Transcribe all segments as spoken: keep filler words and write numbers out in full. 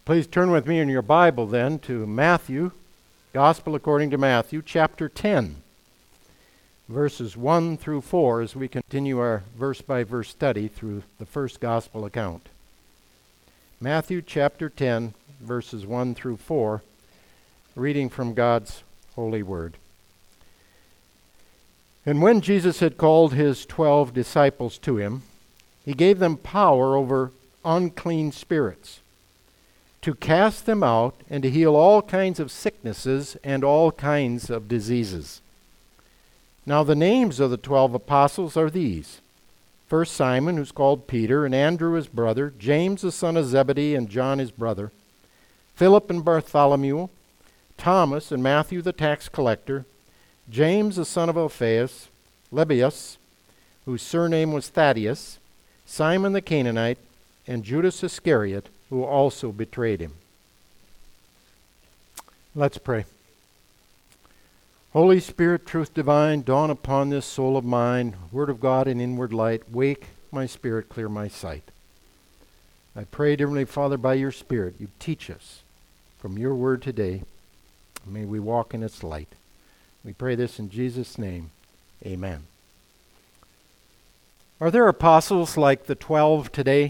Please turn with me in your Bible then to Matthew, Gospel according to Matthew, chapter ten, verses one through four, as we continue our verse-by-verse study through the first Gospel account. Matthew chapter ten, verses one through four, reading from God's holy word. And when Jesus had called his twelve disciples to him, he gave them power over unclean spirits, to cast them out and to heal all kinds of sicknesses and all kinds of diseases. Now the names of the twelve apostles are these: first Simon, who's called Peter, and Andrew his brother, James the son of Zebedee and John his brother, Philip and Bartholomew, Thomas and Matthew the tax collector, James the son of Alphaeus, Lebbaeus, whose surname was Thaddeus, Simon the Canaanite, and Judas Iscariot, who also betrayed him. Let's pray. Holy Spirit, truth divine, dawn upon this soul of mine, Word of God and inward light, wake my spirit, clear my sight. I pray, dear Heavenly Father, by your Spirit, you teach us from your word today. May we walk in its light. We pray this in Jesus' name. Amen. Are there apostles like the twelve today?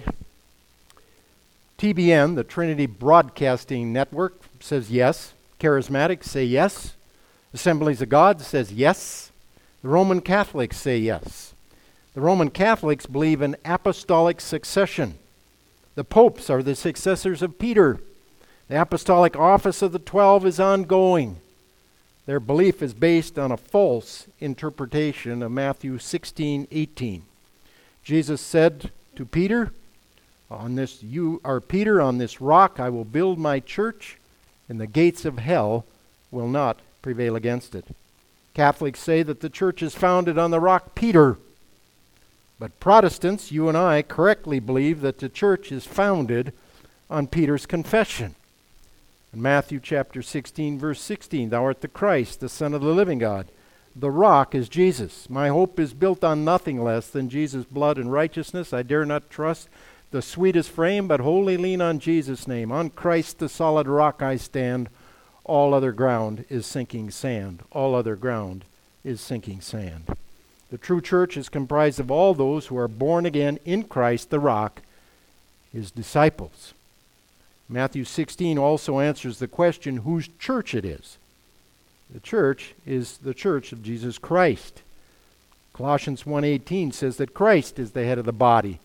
T B N, the Trinity Broadcasting Network, says yes. Charismatics say yes. Assemblies of God says yes. The Roman Catholics say yes. The Roman Catholics believe in apostolic succession. The popes are the successors of Peter. The apostolic office of the twelve is ongoing. Their belief is based on a false interpretation of Matthew sixteen eighteen. Jesus said to Peter, On this you are Peter, on this rock I will build my church, and the gates of hell will not prevail against it. Catholics say that the church is founded on the rock Peter. But Protestants, you and I, correctly believe that the church is founded on Peter's confession. In Matthew chapter sixteen, verse sixteen, Thou art the Christ, the Son of the living God. The rock is Jesus. My hope is built on nothing less than Jesus' blood and righteousness. I dare not trust the sweetest frame, but wholly lean on Jesus' name. On Christ the solid rock I stand. All other ground is sinking sand. All other ground is sinking sand. The true church is comprised of all those who are born again in Christ the rock, his disciples. Matthew sixteen also answers the question whose church it is. The church is the church of Jesus Christ. Colossians one eighteen says that Christ is the head of the body.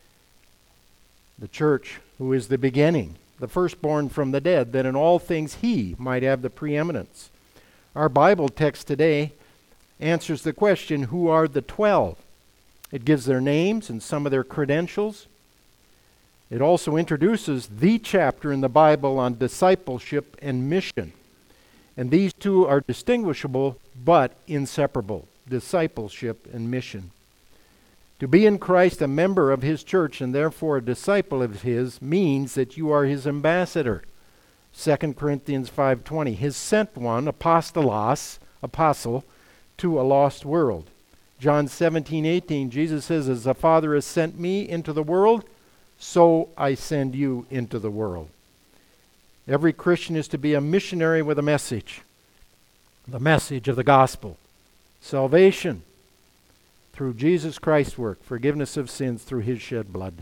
The church, who is the beginning, the firstborn from the dead, that in all things he might have the preeminence. Our Bible text today answers the question, who are the twelve? It gives their names and some of their credentials. It also introduces the chapter in the Bible on discipleship and mission. And these two are distinguishable but inseparable, discipleship and mission. To be in Christ a member of his church and therefore a disciple of his means that you are his ambassador. Second Corinthians five twenty, his sent one, apostolos, apostle, to a lost world. John seventeen eighteen, Jesus says, as the Father has sent me into the world, so I send you into the world. Every Christian is to be a missionary with a message. The message of the gospel. Salvation through Jesus Christ's work, forgiveness of sins through his shed blood.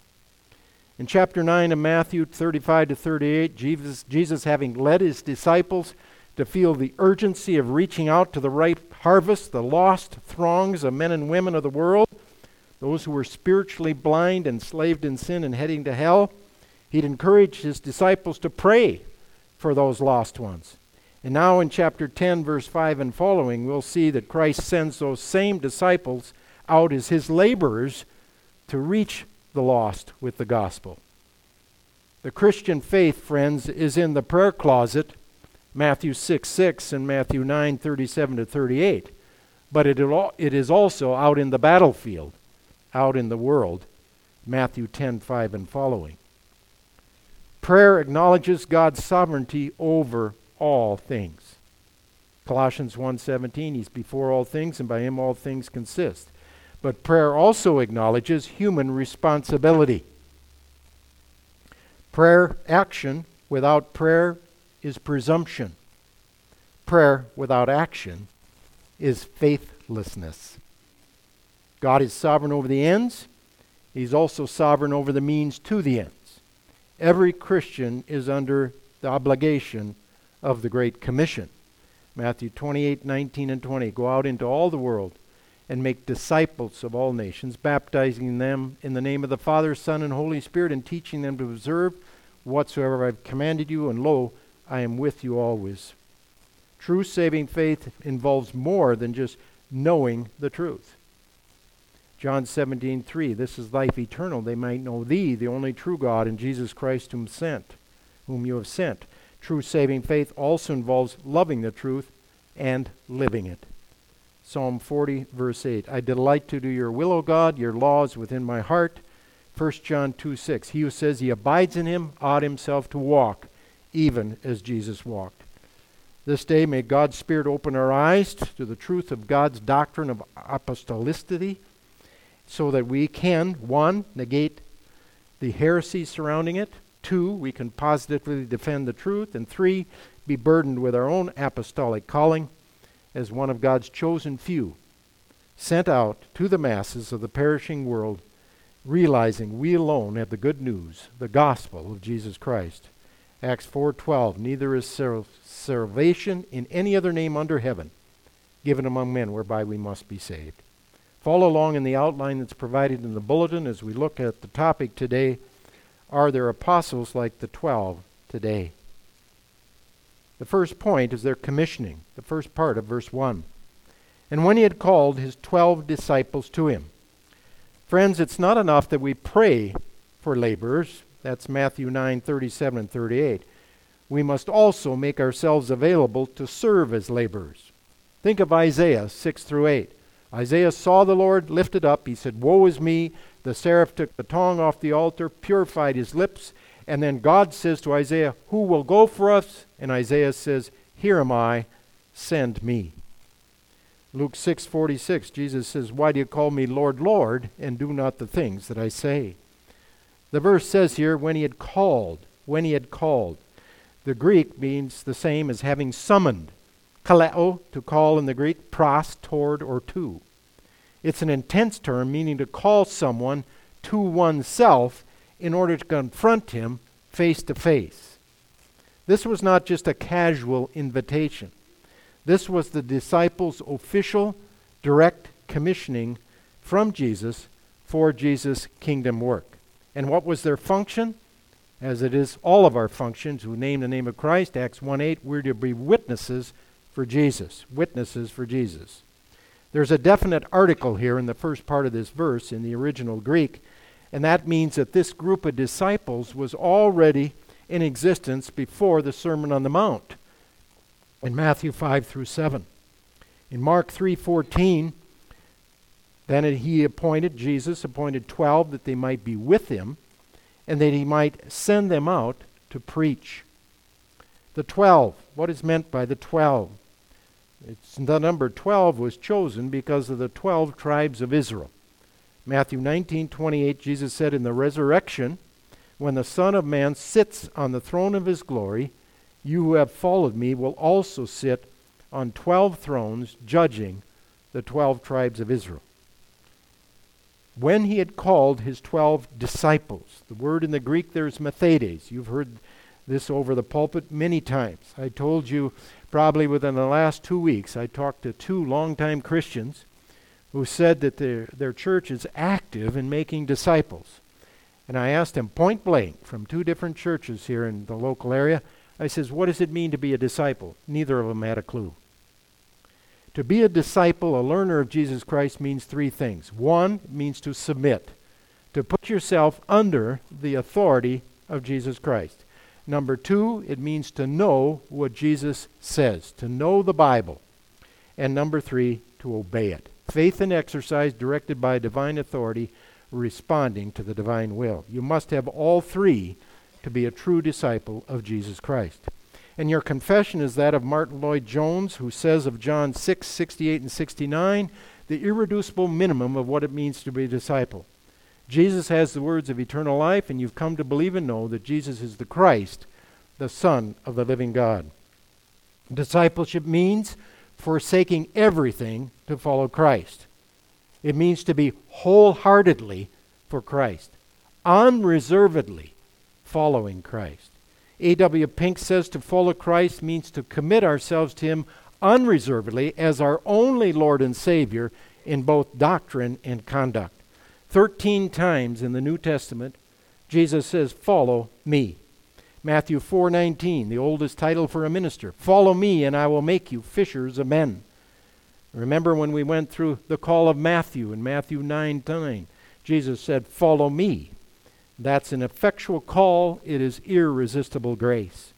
In chapter nine of Matthew thirty-five to thirty-eight, Jesus, Jesus having led his disciples to feel the urgency of reaching out to the ripe harvest, the lost throngs of men and women of the world, those who were spiritually blind, enslaved in sin and heading to hell, he'd encouraged his disciples to pray for those lost ones. And now in chapter ten, verse five and following, we'll see that Christ sends those same disciples out as his laborers to reach the lost with the gospel. The Christian faith, friends, is in the prayer closet, Matthew six six and Matthew nine thirty-seven to thirty-eight. But it, it is also out in the battlefield, out in the world, Matthew ten five and following. Prayer acknowledges God's sovereignty over all things. Colossians one seventeen, he's before all things, and by him all things consist. But prayer also acknowledges human responsibility. Prayer action without prayer is presumption. Prayer without action is faithlessness. God is sovereign over the ends. He's also sovereign over the means to the ends. Every Christian is under the obligation of the Great Commission. Matthew twenty-eight, nineteen, and twenty. Go out into all the world and make disciples of all nations, baptizing them in the name of the Father, Son, and Holy Spirit, and teaching them to observe whatsoever I've commanded you, and lo, I am with you always. True saving faith involves more than just knowing the truth. John seventeen, three, this is life eternal, they might know thee, the only true God, and Jesus Christ whom sent, whom you have sent. True saving faith also involves loving the truth and living it. Psalm forty, verse eight, I delight to do your will, O God, your law is within my heart. First John two, six, he who says he abides in him ought himself to walk, even as Jesus walked. This day may God's Spirit open our eyes to the truth of God's doctrine of apostolicity, so that we can, one, negate the heresy surrounding it, two, we can positively defend the truth, and three, be burdened with our own apostolic calling as one of God's chosen few, sent out to the masses of the perishing world, realizing we alone have the good news, the gospel of Jesus Christ. Acts four twelve, neither is sal- salvation in any other name under heaven given among men whereby we must be saved. Follow along in the outline that's provided in the bulletin as we look at the topic today, are there apostles like the twelve today? The first point is their commissioning, the first part of verse one. And when he had called his twelve disciples to him. Friends, it's not enough that we pray for laborers. That's Matthew nine, thirty-seven and thirty-eight. We must also make ourselves available to serve as laborers. Think of Isaiah six through eight. Isaiah saw the Lord lifted up. He said, woe is me. The seraph took the tongue off the altar, purified his lips. And then God says to Isaiah, who will go for us? And Isaiah says, here am I, send me. Luke six forty-six, Jesus says, why do you call me Lord, Lord, and do not the things that I say? The verse says here, when he had called, when he had called. The Greek means the same as having summoned. Kaleo, to call in the Greek, pros, toward, or to. It's an intense term meaning to call someone to oneself in order to confront him face to face. This was not just a casual invitation. This was the disciples' official, direct commissioning from Jesus for Jesus' kingdom work. And what was their function? As it is all of our functions who name the name of Christ, Acts one eight, we're to be witnesses for Jesus. Witnesses for Jesus. There's a definite article here in the first part of this verse in the original Greek, and that means that this group of disciples was already in existence before the Sermon on the Mount in Matthew five through seven. In Mark three fourteen, then he appointed, Jesus appointed twelve that they might be with him and that he might send them out to preach. The twelve, what is meant by the twelve? It's the number twelve was chosen because of the twelve tribes of Israel. Matthew nineteen twenty-eight, Jesus said, in the resurrection, when the Son of Man sits on the throne of his glory, you who have followed me will also sit on twelve thrones, judging the twelve tribes of Israel. When he had called his twelve disciples, the word in the Greek there is mathetes. You've heard this over the pulpit many times. I told you probably within the last two weeks, I talked to two longtime Christians who said that their, their church is active in making disciples. And I asked them point blank from two different churches here in the local area, I says, what does it mean to be a disciple? Neither of them had a clue. To be a disciple, a learner of Jesus Christ, means three things. One, it means to submit, to put yourself under the authority of Jesus Christ. Number two, it means to know what Jesus says, to know the Bible. And number three, to obey it. Faith and exercise directed by divine authority, responding to the divine will. You must have all three to be a true disciple of Jesus Christ. And your confession is that of Martin Lloyd-Jones, who says of John six, sixty-eight and sixty-nine, the irreducible minimum of what it means to be a disciple. Jesus has the words of eternal life, and you've come to believe and know that Jesus is the Christ, the Son of the living God. Discipleship means forsaking everything to follow Christ. It means to be wholeheartedly for Christ, unreservedly following Christ. A W Pink says to follow Christ means to commit ourselves to Him unreservedly as our only Lord and Savior in both doctrine and conduct. Thirteen times in the New Testament, Jesus says, follow me. Matthew four nineteen, the oldest title for a minister. Follow me and I will make you fishers of men. Remember when we went through the call of Matthew in Matthew nine nine, Jesus said, follow me. That's an effectual call. It is irresistible grace.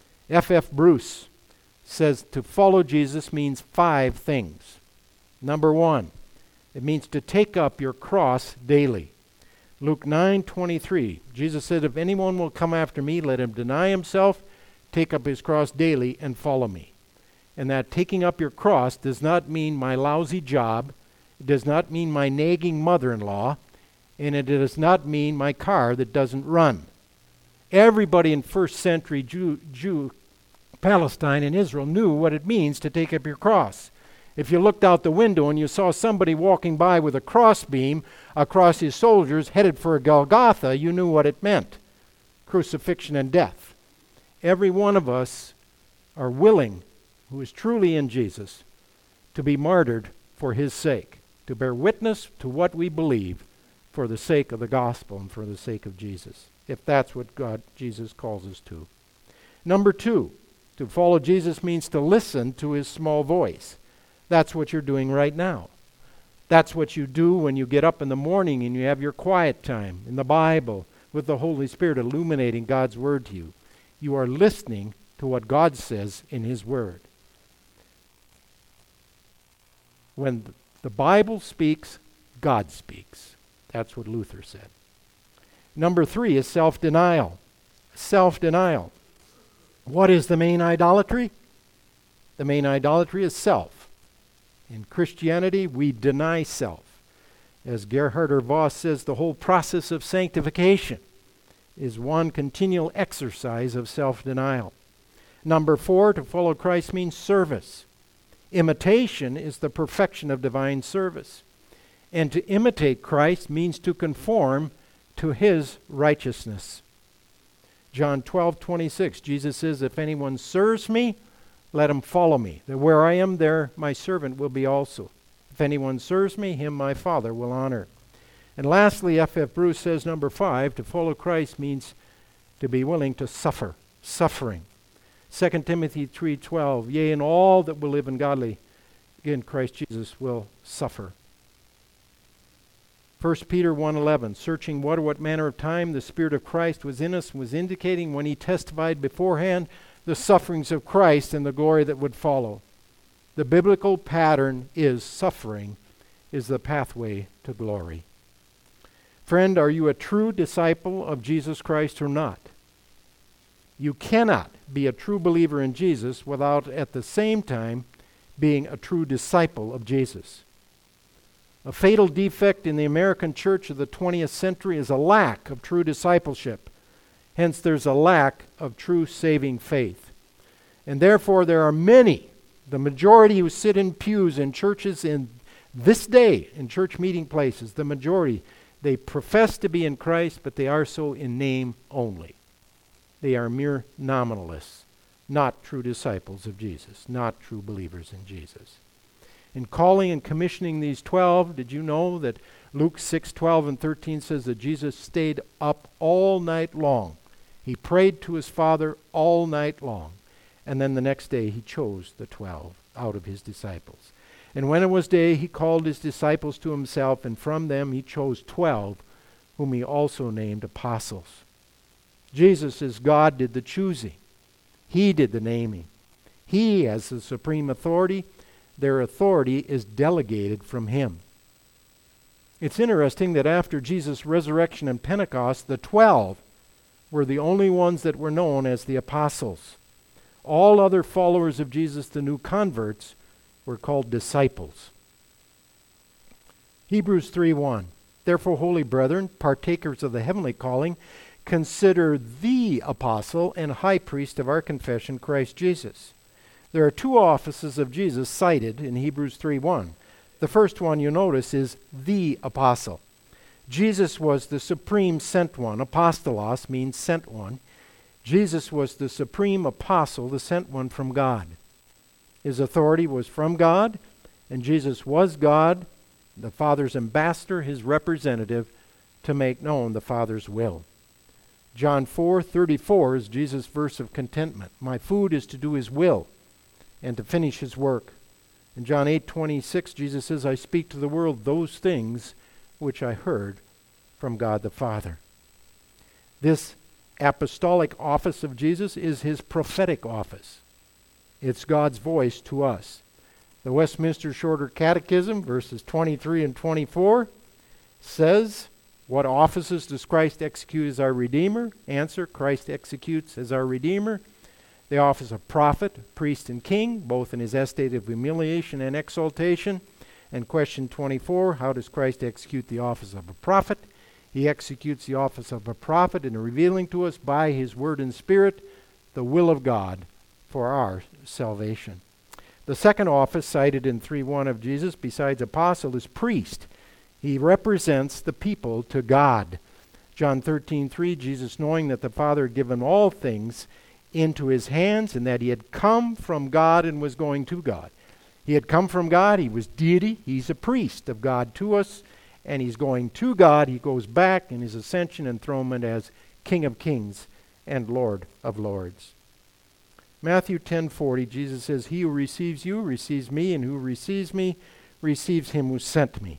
F F Bruce says to follow Jesus means five things. Number one, it means to take up your cross daily. Luke nine twenty-three, Jesus said, if anyone will come after me, let him deny himself, take up his cross daily, and follow me. And that taking up your cross does not mean my lousy job. It does not mean my nagging mother-in-law. And it does not mean my car that doesn't run. Everybody in first century Jew, Jew, Palestine and Israel knew what it means to take up your cross. If you looked out the window and you saw somebody walking by with a crossbeam across his soldiers headed for Golgotha, you knew what it meant. Crucifixion and death. Every one of us are willing, who is truly in Jesus, to be martyred for His sake, to bear witness to what we believe for the sake of the gospel and for the sake of Jesus, if that's what God, Jesus calls us to. Number two, to follow Jesus means to listen to His small voice. That's what you're doing right now. That's what you do when you get up in the morning and you have your quiet time in the Bible with the Holy Spirit illuminating God's Word to you. You are listening to what God says in His Word. When the Bible speaks, God speaks. That's what Luther said. Number three is self-denial. Self-denial. What is the main idolatry? The main idolatry is self. In Christianity, we deny self. As Gerhard Voss says, the whole process of sanctification is one continual exercise of self-denial. Number four, to follow Christ means service. Imitation is the perfection of divine service. And to imitate Christ means to conform to His righteousness. John twelve twenty-six, Jesus says, if anyone serves me, let him follow me. That where I am, there my servant will be also. If anyone serves me, him my Father will honor. And lastly, F F Bruce says, number five, to follow Christ means to be willing to suffer, suffering. Second Timothy three twelve, yea, and all that will live in godly in Christ Jesus will suffer. First Peter one eleven, searching what or what manner of time the Spirit of Christ was in us, was indicating when He testified beforehand the sufferings of Christ and the glory that would follow. The biblical pattern is suffering is the pathway to glory. Friend, are you a true disciple of Jesus Christ or not? You cannot be a true believer in Jesus without at the same time being a true disciple of Jesus. A fatal defect in the American church of the twentieth century is a lack of true discipleship. Hence, there's a lack of true saving faith. And therefore, there are many, the majority who sit in pews in churches in this day, in church meeting places, the majority, they profess to be in Christ, but they are so in name only. They are mere nominalists, not true disciples of Jesus, not true believers in Jesus. In calling and commissioning these twelve, did you know that Luke six twelve and thirteen says that Jesus stayed up all night long? He prayed to His Father all night long. And then the next day He chose the twelve out of His disciples. And when it was day, He called His disciples to Himself, and from them He chose twelve, whom He also named apostles. Jesus, as God, did the choosing. He did the naming. He has the supreme authority. Their authority is delegated from Him. It's interesting that after Jesus' resurrection and Pentecost, the twelve were the only ones that were known as the apostles. All other followers of Jesus, the new converts, were called disciples. Hebrews three one. Therefore, holy brethren, partakers of the heavenly calling, consider the apostle and high priest of our confession, Christ Jesus. There are two offices of Jesus cited in Hebrews three one. The first one you notice is the apostle. Jesus was the supreme sent one. Apostolos means sent one. Jesus was the supreme apostle, the sent one from God. His authority was from God, and Jesus was God, the Father's ambassador, his representative, to make known the Father's will. John four thirty-four is Jesus' verse of contentment. My food is to do his will and to finish his work. In John eight twenty-six, Jesus says, I speak to the world those things which I heard from God the Father. This apostolic office of Jesus is his prophetic office. It's God's voice to us. The Westminster Shorter Catechism, verses twenty-three and twenty-four, says, what offices does Christ execute as our Redeemer? Answer, Christ executes as our Redeemer the office of prophet, priest, and king, both in his estate of humiliation and exaltation. And question twenty-four, how does Christ execute the office of a prophet? He executes the office of a prophet in revealing to us by his word and spirit the will of God for our salvation. The second office cited in three one of Jesus, besides apostle, is priest. He represents the people to God. John thirteen three, Jesus, knowing that the Father had given all things into his hands and that he had come from God and was going to God. He had come from God. He was deity. He's a priest of God to us, and he's going to God. He goes back in his ascension and enthronement as King of kings and Lord of lords. Matthew ten forty, Jesus says, he who receives you receives me, and who receives me receives him who sent me.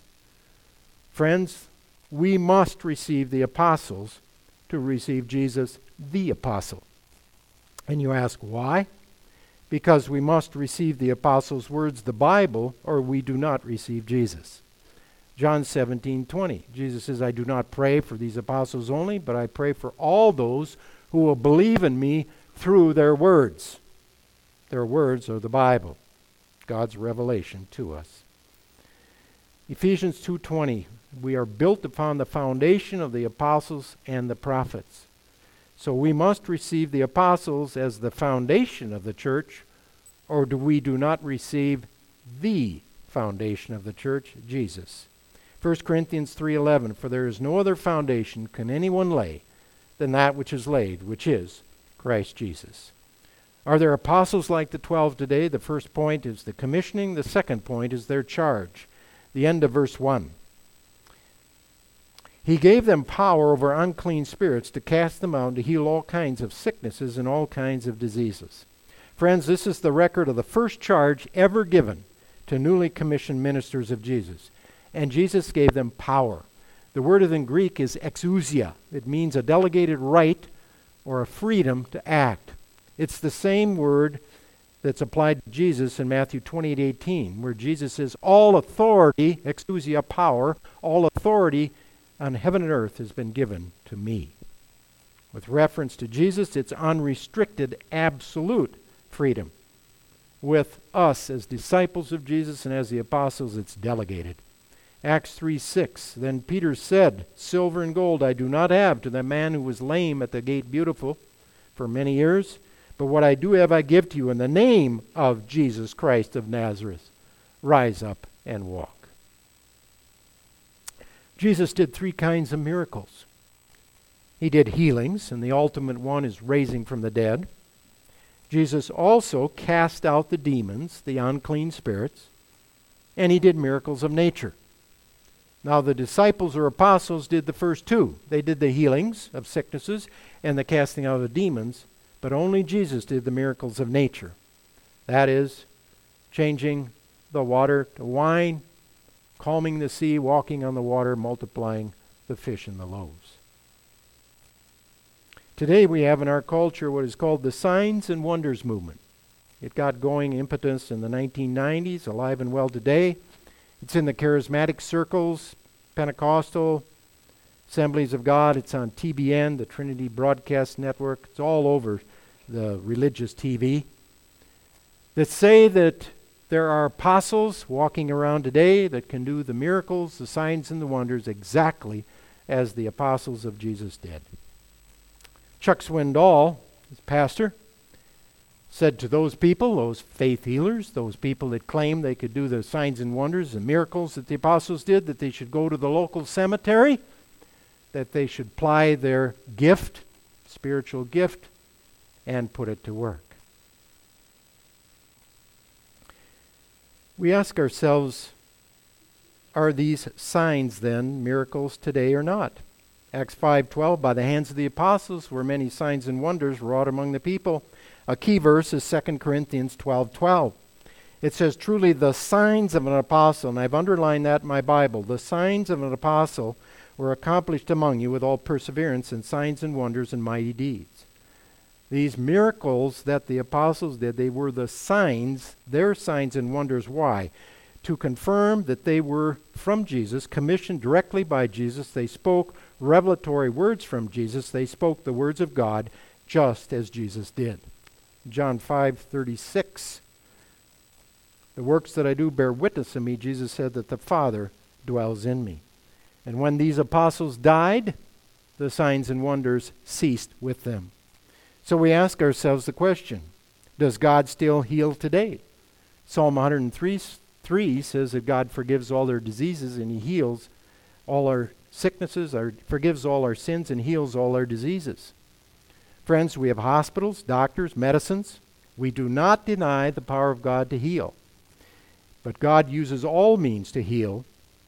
Friends, we must receive the apostles to receive Jesus, the apostle. And you ask, why? Because we must receive the apostles' words, the Bible, or we do not receive Jesus. John seventeen twenty, Jesus says, I do not pray for these apostles only, but I pray for all those who will believe in me through their words. Their words are the Bible, God's revelation to us. Ephesians two twenty, we are built upon the foundation of the apostles and the prophets. So we must receive the apostles as the foundation of the church, or do we do not receive the foundation of the church, Jesus. First Corinthians three eleven, for there is no other foundation can anyone lay than that which is laid, which is Christ Jesus. Are there apostles like the twelve today? The first point is the commissioning. The second point is their charge. The end of verse one. He gave them power over unclean spirits to cast them out, to heal all kinds of sicknesses and all kinds of diseases. Friends, this is the record of the first charge ever given to newly commissioned ministers of Jesus. And Jesus gave them power. The word in Greek is exousia. It means a delegated right or a freedom to act. It's the same word that's applied to Jesus in Matthew twenty-eight eighteen, where Jesus says, all authority, exousia, power, all authority on heaven and earth has been given to me. With reference to Jesus, it's unrestricted, absolute freedom. With us as disciples of Jesus and as the apostles, it's delegated. Acts three six, then Peter said, silver and gold I do not have, to the man who was lame at the gate Beautiful for many years, but what I do have I give to you in the name of Jesus Christ of Nazareth. Rise up and walk. Jesus did three kinds of miracles. He did healings, and the ultimate one is raising from the dead. Jesus also cast out the demons, the unclean spirits, and he did miracles of nature. Now the disciples or apostles did the first two. They did the healings of sicknesses and the casting out of demons, but only Jesus did the miracles of nature. That is, changing the water to wine, calming the sea, walking on the water, multiplying the fish and the loaves. Today we have in our culture what is called the Signs and Wonders movement. It got going impetus in the nineteen nineties, alive and well today. It's in the charismatic circles, Pentecostal, Assemblies of God. It's on T B N, the Trinity Broadcast Network. It's all over the religious T V. That say that there are apostles walking around today that can do the miracles, the signs, and the wonders exactly as the apostles of Jesus did. Chuck Swindoll, his pastor, said to those people, those faith healers, those people that claimed they could do the signs and wonders and miracles that the apostles did, that they should go to the local cemetery, that they should ply their gift, spiritual gift, and put it to work. We ask ourselves, are these signs then miracles today or not? Acts five twelve, by the hands of the apostles were many signs and wonders wrought among the people. A key verse is Second Corinthians twelve twelve. It says, truly the signs of an apostle, and I've underlined that in my Bible, the signs of an apostle were accomplished among you with all perseverance and signs and wonders and mighty deeds. These miracles that the apostles did, they were the signs, their signs and wonders. Why? To confirm that they were from Jesus, commissioned directly by Jesus. They spoke revelatory words from Jesus. They spoke the words of God just as Jesus did. John five thirty-six, the works that I do bear witness of me, Jesus said, that the Father dwells in me. And when these apostles died, the signs and wonders ceased with them. So we ask ourselves the question, does God still heal today? Psalm one hundred three three says that God forgives all our diseases and he heals all our sicknesses, our, forgives all our sins and heals all our diseases. Friends, we have hospitals, doctors, medicines. We do not deny the power of God to heal. But God uses all means to heal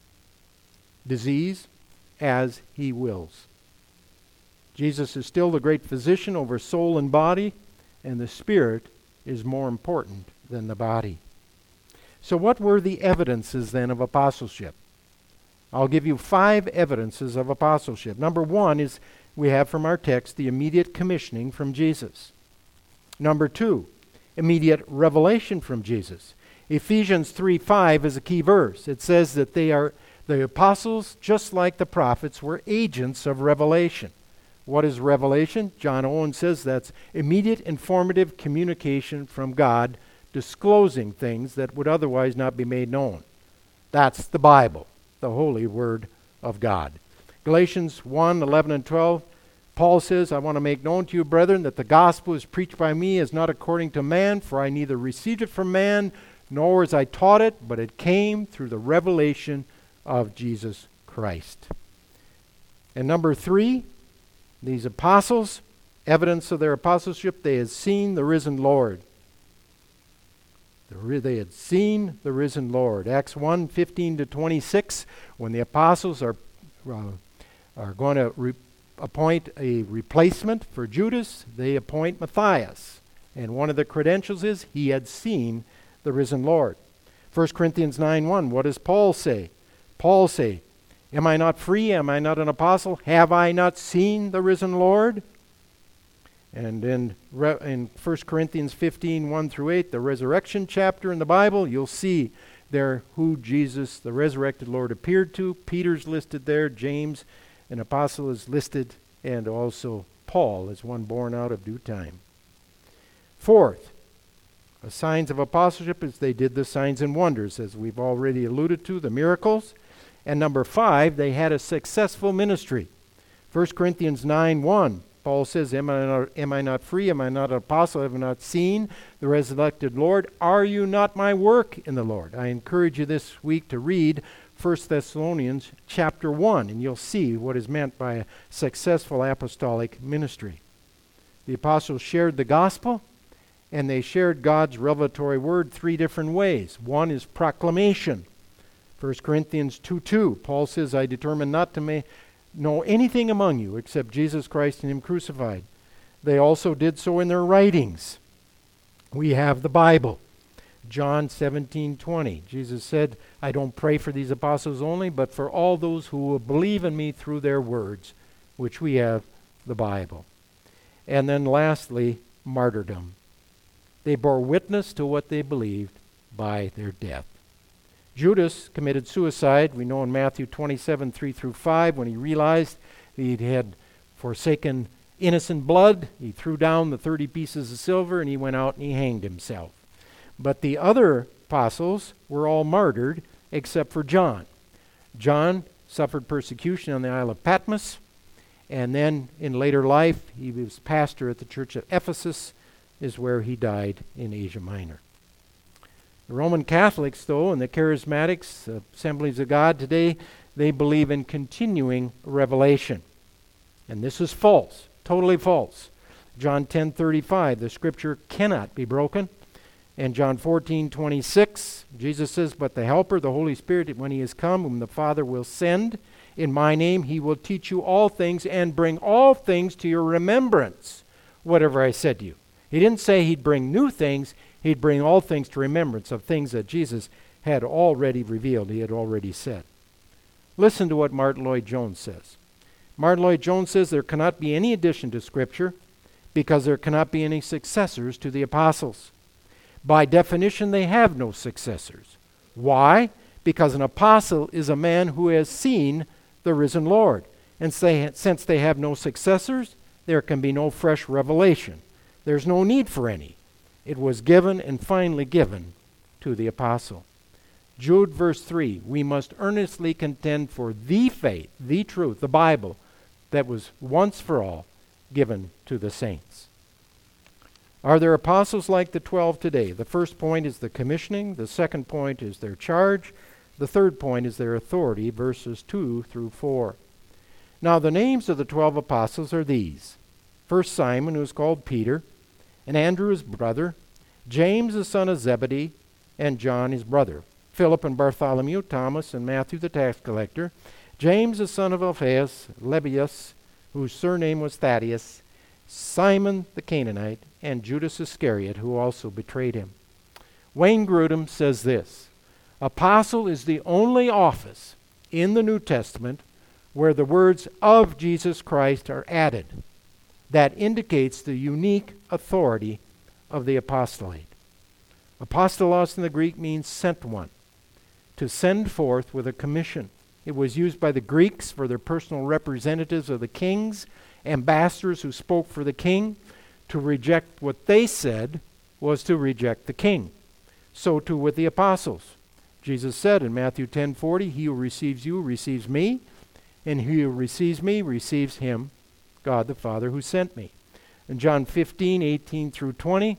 disease as he wills. Jesus is still the great physician over soul and body, and the spirit is more important than the body. So what were the evidences then of apostleship? I'll give you five evidences of apostleship. Number one is we have from our text the immediate commissioning from Jesus. Number two, immediate revelation from Jesus. Ephesians three five is a key verse. It says that they are the apostles, just like the prophets, were agents of revelation. What is revelation? John Owen says that's immediate informative communication from God, disclosing things that would otherwise not be made known. That's the Bible, the holy word of God. Galatians one eleven and twelve, Paul says, I want to make known to you, brethren, that the gospel is preached by me is not according to man, for I neither received it from man, nor was I taught it, but it came through the revelation of Jesus Christ. And number three, these apostles, evidence of their apostleship, they had seen the risen Lord. They had seen the risen Lord. Acts one fifteen to twenty-six, when the apostles are, uh, are going to re- appoint a replacement for Judas, they appoint Matthias. And one of the credentials is he had seen the risen Lord. First Corinthians nine one, what does Paul say? Paul say, am I not free? Am I not an apostle? Have I not seen the risen Lord? And in, re- in First Corinthians fifteen, one through eight, the resurrection chapter in the Bible, you'll see there who Jesus, the resurrected Lord, appeared to. Peter's listed there, James, an apostle, is listed, and also Paul is one born out of due time. Fourth, the signs of apostleship is they did the signs and wonders, as we've already alluded to, the miracles. And number five, they had a successful ministry. First Corinthians nine one, Paul says, am I, not, am I not free? Am I not an apostle? Have I not seen the resurrected Lord? Are you not my work in the Lord? I encourage you this week to read First Thessalonians chapter one, and you'll see what is meant by a successful apostolic ministry. The apostles shared the gospel, and they shared God's revelatory word three different ways. One is proclamation. First Corinthians two two, Paul says, I determined not to ma- know anything among you except Jesus Christ and him crucified. They also did so in their writings. We have the Bible. John seventeen twenty, Jesus said, I don't pray for these apostles only, but for all those who will believe in me through their words, which we have the Bible. And then lastly, martyrdom. They bore witness to what they believed by their death. Judas committed suicide, we know in Matthew twenty-seven, three through five, when he realized he had forsaken innocent blood, he threw down the thirty pieces of silver and he went out and he hanged himself. But the other apostles were all martyred except for John. John suffered persecution on the Isle of Patmos, and then in later life he was pastor at the church of Ephesus, is where he died in Asia Minor. The Roman Catholics, though, and the Charismatics, the Assemblies of God today, they believe in continuing revelation. And this is false, totally false. John ten thirty-five, the scripture cannot be broken. And John fourteen twenty-six, Jesus says, "But the Helper, the Holy Spirit, when he is come, whom the Father will send in my name, he will teach you all things and bring all things to your remembrance, whatever I said to you." He didn't say he'd bring new things. He'd bring all things to remembrance of things that Jesus had already revealed, he had already said. Listen to what Martin Lloyd-Jones says. Martin Lloyd-Jones says there cannot be any addition to Scripture because there cannot be any successors to the apostles. By definition, they have no successors. Why? Because an apostle is a man who has seen the risen Lord. And say, since they have no successors, there can be no fresh revelation. There's no need for any. It was given and finally given to the apostle. Jude verse three, we must earnestly contend for the faith, the truth, the Bible, that was once for all given to the saints. Are there apostles like the twelve today? The first point is the commissioning. The second point is their charge. The third point is their authority, verses two through four. Now the names of the twelve apostles are these. First Simon, who is called Peter, and Andrew his brother, James the son of Zebedee, and John his brother, Philip and Bartholomew, Thomas and Matthew the tax collector, James the son of Alphaeus, Lebbaeus, whose surname was Thaddeus, Simon the Canaanite, and Judas Iscariot, who also betrayed him. Wayne Grudem says this: apostle is the only office in the New Testament where the words of Jesus Christ are added. That indicates the unique authority of the apostolate. Apostolos in the Greek means sent one, to send forth with a commission. It was used by the Greeks for their personal representatives of the kings, ambassadors who spoke for the king. To reject what they said was to reject the king. So too with the apostles. Jesus said in Matthew ten forty, he who receives you receives me, and he who receives me receives him, God the Father, who sent me. In John fifteen eighteen through twenty,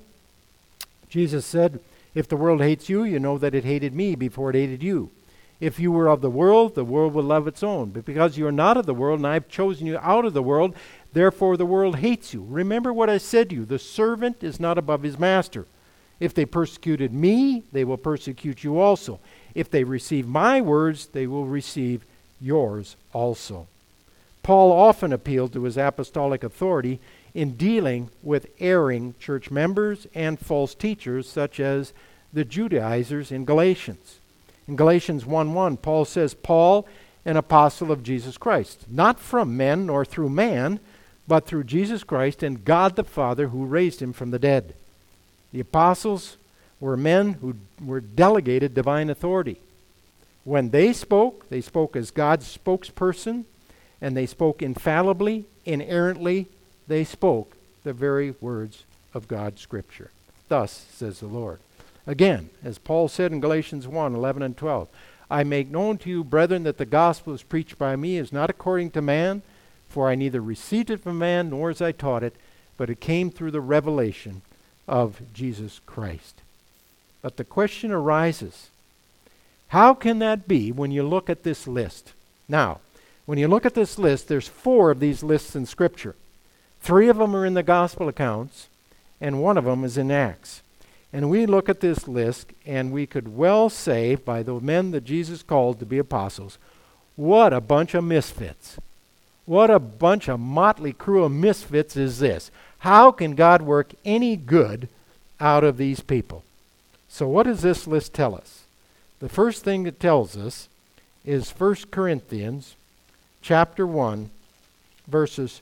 Jesus said, if the world hates you, you know that it hated me before it hated you. If you were of the world, the world would love its own. But because you are not of the world, and I have chosen you out of the world, therefore the world hates you. Remember what I said to you, the servant is not above his master. If they persecuted me, they will persecute you also. If they receive my words, they will receive yours also. Paul often appealed to his apostolic authority in dealing with erring church members and false teachers such as the Judaizers in Galatians. In Galatians one one, Paul says, Paul, an apostle of Jesus Christ, not from men nor through man, but through Jesus Christ and God the Father who raised him from the dead. The apostles were men who were delegated divine authority. When they spoke, they spoke as God's spokesperson, and they spoke infallibly, inerrantly. They spoke the very words of God's Scripture. Thus says the Lord. Again, as Paul said in Galatians one eleven and twelve, I make known to you, brethren, that the gospel is preached by me is not according to man, for I neither received it from man, nor as I taught it, but it came through the revelation of Jesus Christ. But the question arises, how can that be when you look at this list? Now, when you look at this list, there's four of these lists in Scripture. Three of them are in the gospel accounts, and one of them is in Acts. And we look at this list, and we could well say, by the men that Jesus called to be apostles, what a bunch of misfits. What a bunch of motley crew of misfits is this? How can God work any good out of these people? So what does this list tell us? The first thing it tells us is First Corinthians chapter one, verses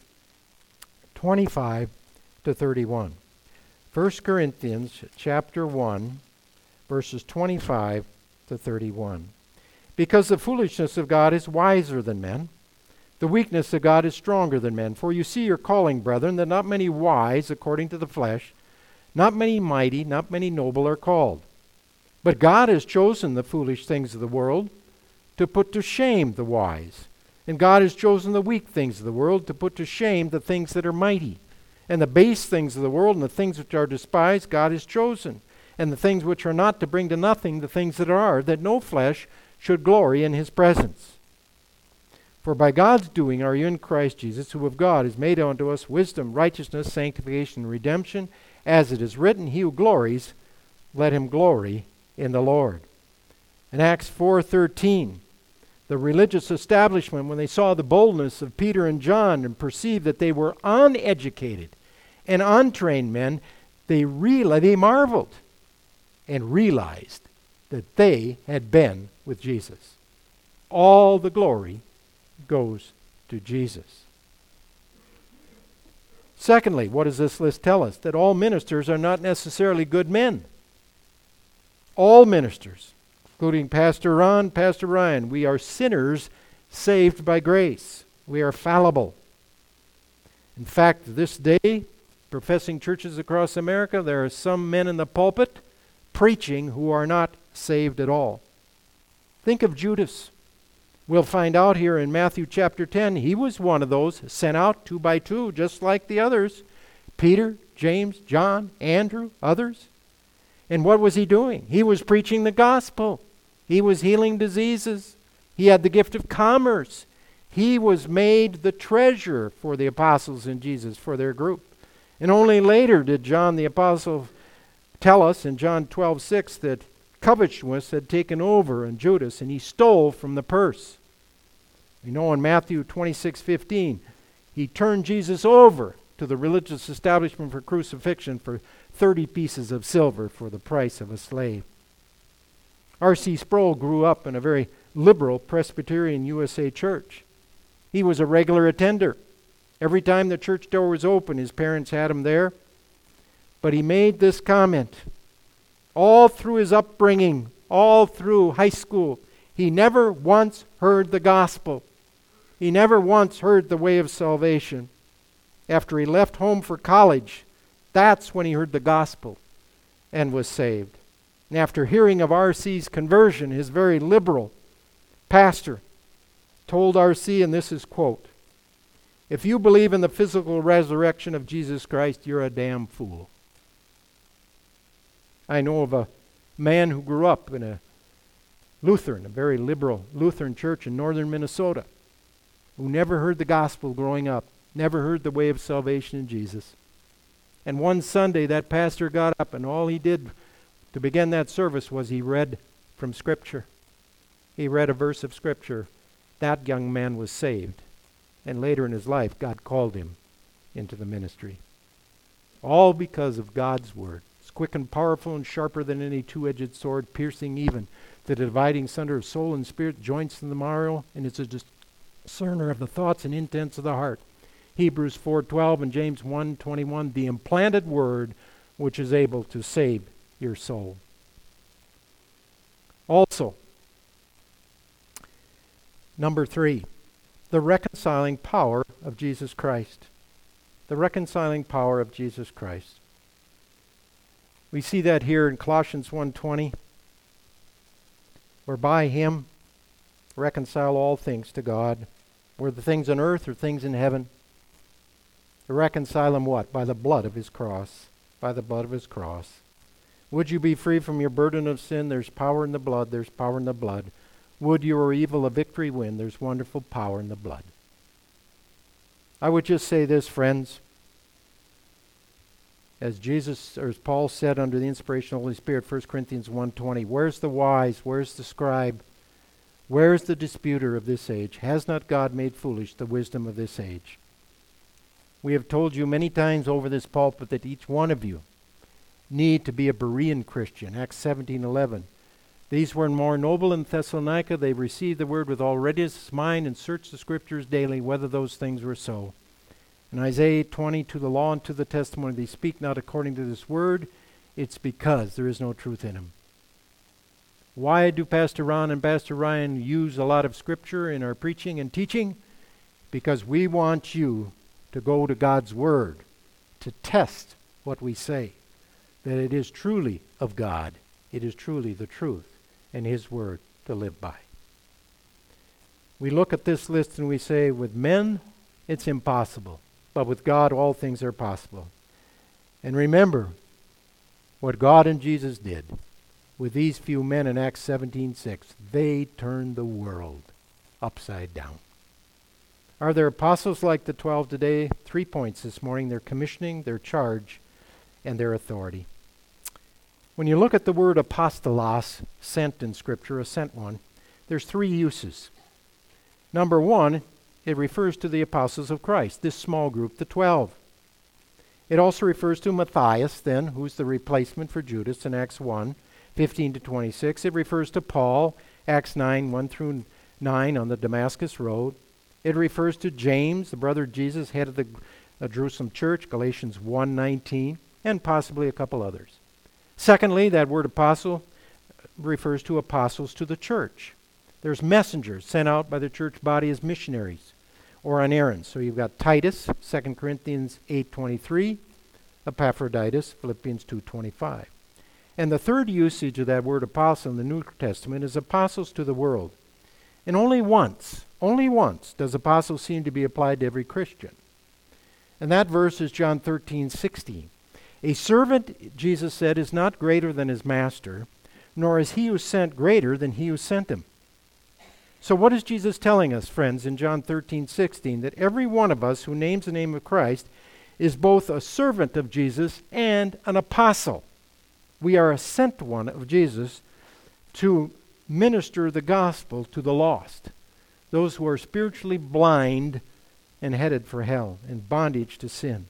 twenty-five to thirty-one. First Corinthians chapter one, verses twenty-five to thirty-one. Because the foolishness of God is wiser than men, the weakness of God is stronger than men. For you see your calling, brethren, that not many wise according to the flesh, not many mighty, not many noble are called. But God has chosen the foolish things of the world to put to shame the wise. And God has chosen the weak things of the world to put to shame the things that are mighty. And the base things of the world and the things which are despised, God has chosen. And the things which are not, to bring to nothing the things that are, that no flesh should glory in his presence. For by God's doing are you in Christ Jesus, who of God is made unto us wisdom, righteousness, sanctification, and redemption. As it is written, he who glories, let him glory in the Lord. In Acts four thirteen, the religious establishment, when they saw the boldness of Peter and John and perceived that they were uneducated and untrained men, they realized, they marveled and realized that they had been with Jesus. All the glory goes to Jesus. Secondly, what does this list tell us? That all ministers are not necessarily good men. All ministers, including Pastor Ron, Pastor Ryan, we are sinners saved by grace. We are fallible. In fact, this day, professing churches across America, there are some men in the pulpit preaching who are not saved at all. Think of Judas. We'll find out here in Matthew chapter ten, he was one of those sent out two by two, just like the others. Peter, James, John, Andrew, others. And what was he doing? He was preaching the gospel. He was healing diseases. He had the gift of commerce. He was made the treasurer for the apostles in Jesus, for their group. And only later did John the apostle tell us in John twelve six that covetousness had taken over in Judas, and he stole from the purse. We know in Matthew twenty-six fifteen, he turned Jesus over to the religious establishment for crucifixion for thirty pieces of silver for the price of a slave. R C Sproul grew up in a very liberal Presbyterian U S A church. He was a regular attender. Every time the church door was open, his parents had him there. But he made this comment. All through his upbringing, all through high school, he never once heard the gospel. He never once heard the way of salvation. After he left home for college, that's when he heard the gospel and was saved. And after hearing of R C's conversion, his very liberal pastor told R C, and this is quote, "If you believe in the physical resurrection of Jesus Christ, you're a damn fool." I know of a man who grew up in a Lutheran, a very liberal Lutheran church in northern Minnesota, who never heard the gospel growing up, never heard the way of salvation in Jesus. And one Sunday that pastor got up and all he did to begin that service was he read from Scripture. He read a verse of Scripture. That young man was saved. And later in his life, God called him into the ministry. All because of God's Word. It's quick and powerful and sharper than any two-edged sword, piercing even the dividing sunder of soul and spirit, joints and the marrow, and it's a discerner of the thoughts and intents of the heart. Hebrews four twelve and James one twenty-one, the implanted word which is able to save your soul. Also, number three, the reconciling power of Jesus Christ. The reconciling power of Jesus Christ. We see that here in Colossians one twenty, where by him reconcile all things to God, whether things on earth or things in heaven. To reconcile them what? By the blood of his cross. By the blood of his cross. Would you be free from your burden of sin? There's power in the blood. There's power in the blood. Would your evil a victory win? There's wonderful power in the blood. I would just say this, friends. As Jesus, or as Paul said under the inspiration of the Holy Spirit, First Corinthians one twenty, where's the wise? Where's the scribe? Where's the disputer of this age? Has not God made foolish the wisdom of this age? We have told you many times over this pulpit that each one of you need to be a Berean Christian. Acts seventeen eleven. These were more noble in Thessalonica. They received the word with all readiness of mind and searched the Scriptures daily whether those things were so. In Isaiah twenty, to the law and to the testimony, they speak not according to this word. It's because there is no truth in them. Why do Pastor Ron and Pastor Ryan use a lot of Scripture in our preaching and teaching? Because we want you to go to God's Word to test what we say, that it is truly of God It is truly the truth and His Word to live by. We look at this list and we say, with men, it's impossible. But with God, all things are possible. And remember what God and Jesus did with these few men in Acts seventeen six. They turned the world upside down. Are there apostles like the twelve today? Three points this morning: their commissioning, their charge, and their authority. When you look at the word apostolos, sent in Scripture, a sent one, there's three uses. Number one, it refers to the apostles of Christ, this small group, the twelve. It also refers to Matthias, then, who's the replacement for Judas in Acts one, fifteen to twenty-six. It refers to Paul, Acts nine, one through nine on the Damascus Road. It refers to James, the brother of Jesus, head of the uh, Jerusalem church, Galatians one nineteen, and possibly a couple others. Secondly, that word apostle refers to apostles to the church. There's messengers sent out by the church body as missionaries or on errands. So you've got Titus, Second Corinthians eight twenty-three, Epaphroditus, Philippians two twenty-five. And the third usage of that word apostle in the New Testament is apostles to the world. And only once, only once does apostle seem to be applied to every Christian. And that verse is John thirteen sixteen. A servant, Jesus said, is not greater than his master, nor is he who sent greater than he who sent him. So what is Jesus telling us, friends, in John thirteen sixteen? That every one of us who names the name of Christ is both a servant of Jesus and an apostle. We are a sent one of Jesus to minister the gospel to the lost, those who are spiritually blind and headed for hell, in bondage to sin.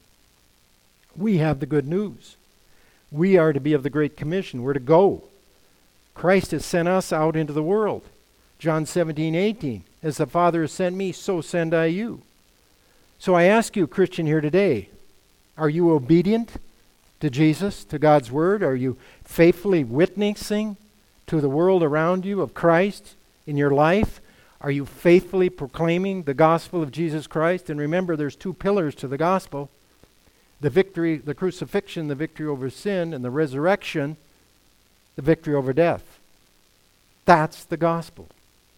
We have the good news. We are to be of the Great Commission. We're to go. Christ has sent us out into the world. John seventeen eighteen, as the Father has sent me, so send I you. So I ask you, Christian, here today, are you obedient to Jesus, to God's Word? Are you faithfully witnessing to the world around you of Christ in your life? Are you faithfully proclaiming the gospel of Jesus Christ? And remember, there's two pillars to the gospel. The victory, the crucifixion, the victory over sin, and the resurrection, the victory over death. That's the gospel.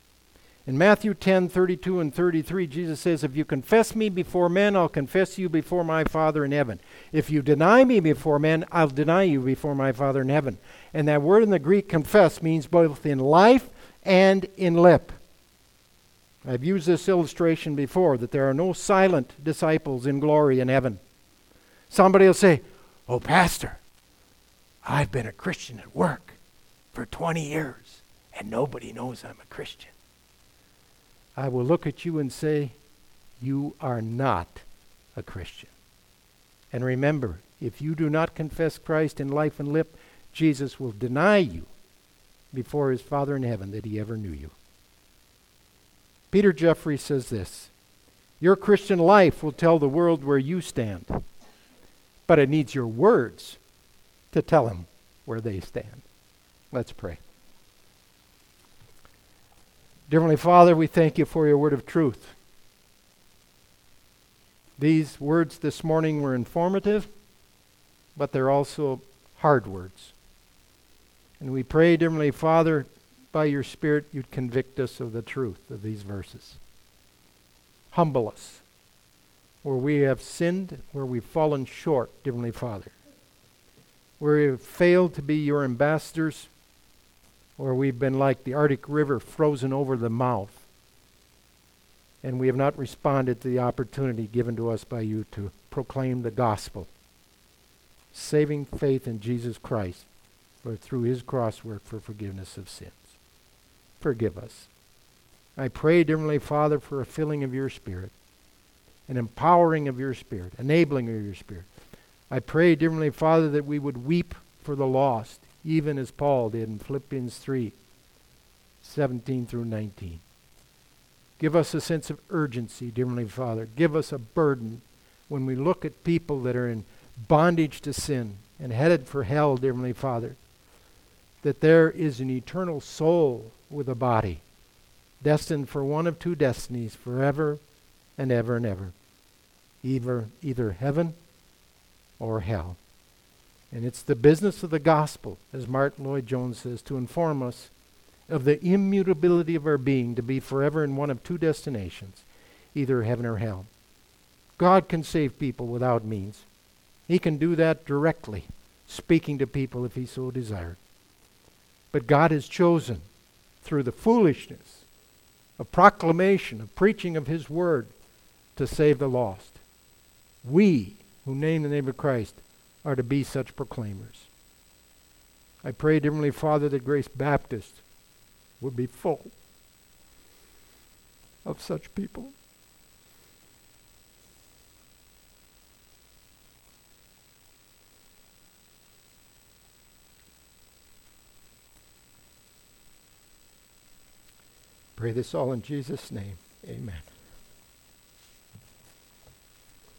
In Matthew ten, thirty-two and thirty-three, Jesus says, if you confess me before men, I'll confess you before my Father in heaven. If you deny me before men, I'll deny you before my Father in heaven. And that word in the Greek, confess, means both in life and in lip. I've used this illustration before, that there are no silent disciples in glory in heaven. Somebody will say, oh, Pastor, I've been a Christian at work for twenty years, and nobody knows I'm a Christian. I will look at you and say, you are not a Christian. And remember, if you do not confess Christ in life and lip, Jesus will deny you before his Father in heaven that he ever knew you. Peter Jeffrey says this, your Christian life will tell the world where you stand, but it needs your words to tell them where they stand. Let's pray. Dear Heavenly Father, we thank you for your word of truth. These words this morning were informative, but they're also hard words. And we pray, dear Heavenly Father, by your Spirit, you'd convict us of the truth of these verses. Humble us where we have sinned, where we've fallen short, dear Heavenly Father. Where we have failed to be your ambassadors, or we've been like the Arctic River frozen over the mouth, and we have not responded to the opportunity given to us by you to proclaim the gospel, saving faith in Jesus Christ, or through his cross work for forgiveness of sins. Forgive us. I pray, dear Heavenly Father, for a filling of your Spirit, an empowering of your Spirit, enabling of your Spirit. I pray, dear Heavenly Father, that we would weep for the lost, even as Paul did in Philippians three, seventeen through nineteen. Give us a sense of urgency, dear Heavenly Father. Give us a burden when we look at people that are in bondage to sin and headed for hell, dear Heavenly Father, that there is an eternal soul with a body, destined for one of two destinies, forever and ever and ever. Either, either heaven or hell. And it's the business of the gospel, as Martin Lloyd-Jones says, to inform us of the immutability of our being to be forever in one of two destinations, either heaven or hell. God can save people without means. He can do that directly, speaking to people if he so desired. But God has chosen, through the foolishness of proclamation, of preaching of his word, to save the lost. We, who name the name of Christ, are to be such proclaimers. I pray, dear Heavenly Father, that Grace Baptist would be full of such people. Pray this all in Jesus' name. Amen.